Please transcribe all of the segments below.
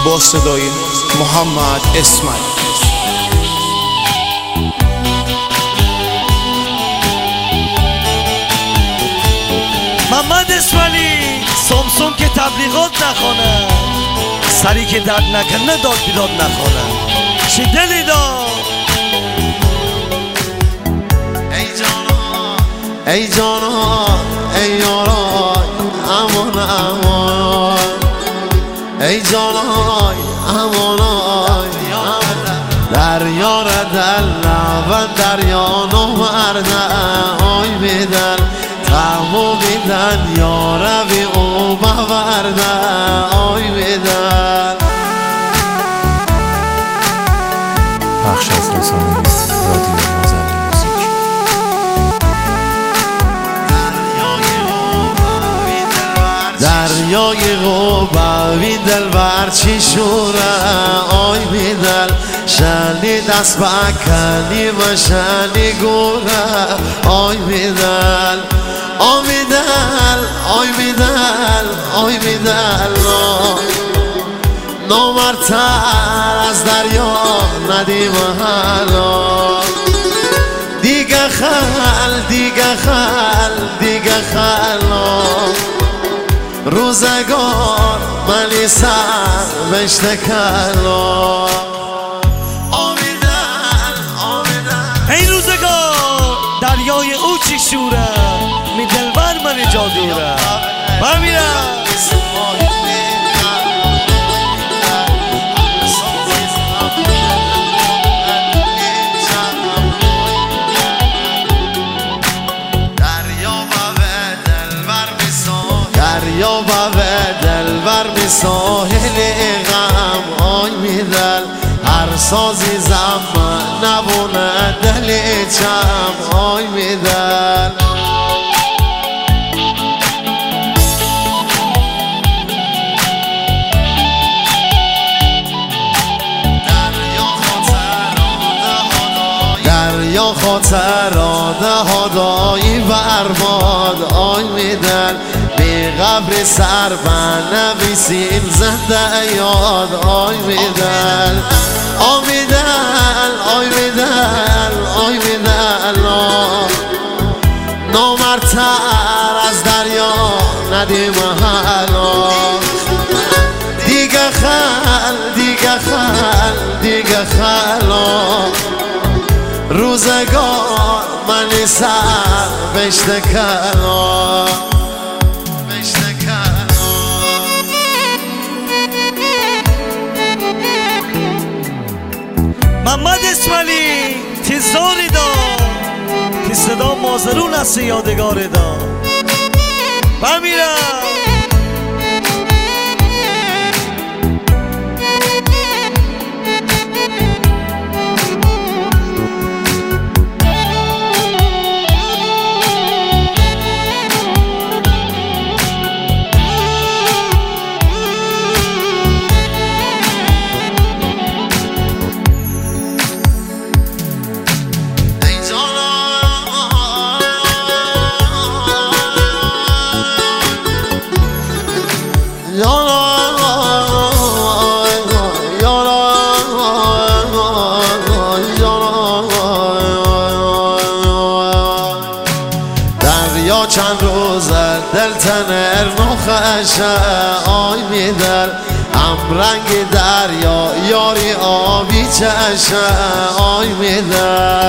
با صدای محمد اسماعیل. محمد اسماعیلی سامسون که تبلیغات نخونه، سری که درد نکنه داد بیداد نخونه. چی دلی داد؟ ای جانان ای یاران امان امان، ای جانان امان دریا را دل و دریا نمرده آی بیدن تمو بیدن یاربی او بورده آی بیدن. بخش از رسانه رادیو مازندی موزیک. دریای غوبه دلبر چی شوره آی بیدل، شنی دست بکنی و شنی گوره آی بیدل آی بیدل آی بیدل آی بیدل نامرتر از دریا ندیم حالا، دیگه خل دیگه خل دیگه خلا روزگار منی سر بشته کلا. این روزگار دریای او چی شوره، می دلبر من جادوره و میرم دریا و دلبر می ساحل غم آی میدل، هر سازی زمان نبونه دل چم آی میدل. دریا خاطرات هدایی برباد آی میدل، بی قبر سر بنویسیم زنده یاد آی میدل آی میدل آی میدل آی میدل نامرتر از دریا ندیم حالا، دیگه خل دیگه خل دیگه خلا روزگار منی سر بشته کلا. محمد اسماعیلی تیزاری داد، تی صدا مازرون است یادگار داد و میرم دریا چند روز دل تنر نخشه آی میدل، هم رنگ دریا یاری آبی چشه آی میدل.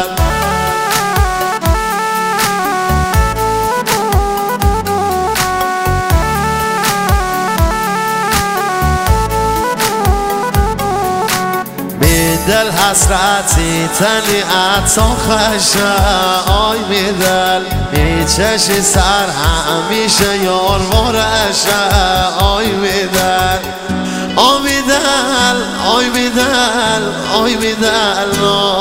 دل حسرتی تنی عطا خشه آی میدل، چشی سر همیشه یار وارشه آی میدل آی میدل آی میدل آی میدل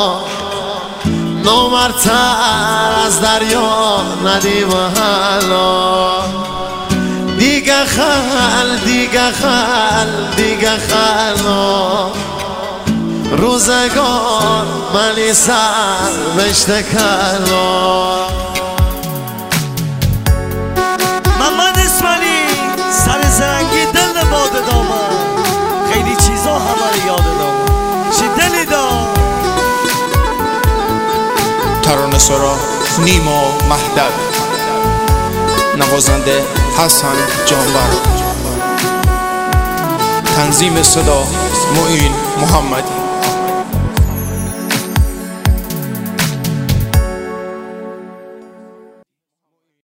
نامرتر از دریا ندیم حالا، دیگه خل دیگه خل دیگه خلا روزگار منی سر بشته کلا. محمد اسماعیلی سر زنگی دل باد دامن، خیلی چیزا سرا نیما مهدوی، نوازنده حسن جانور، تنظیم صدا معین محمدی.